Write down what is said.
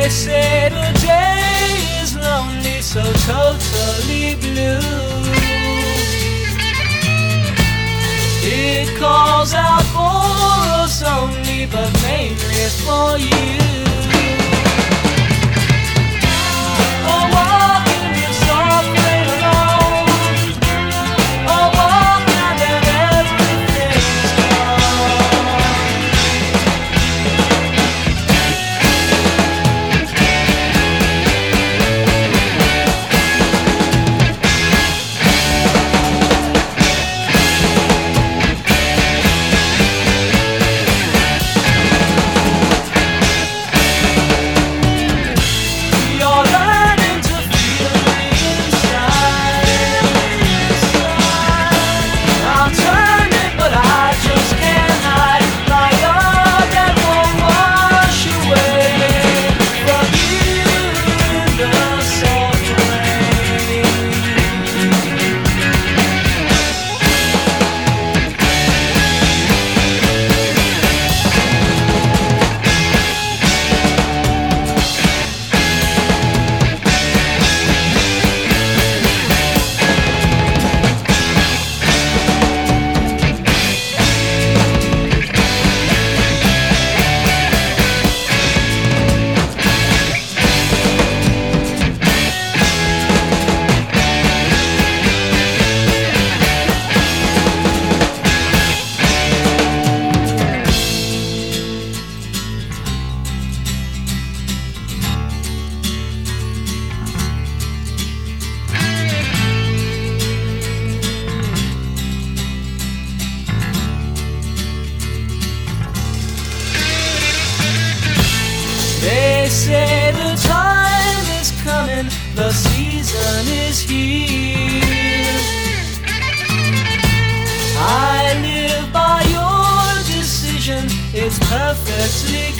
say the day is lonely, so totally blue. It calls out for us only, but mainly for you. Oh, walking in soft rain alone. Oh, walking and then everything's gone. They say the time is coming, the season is here. I live by your decision, it's perfectly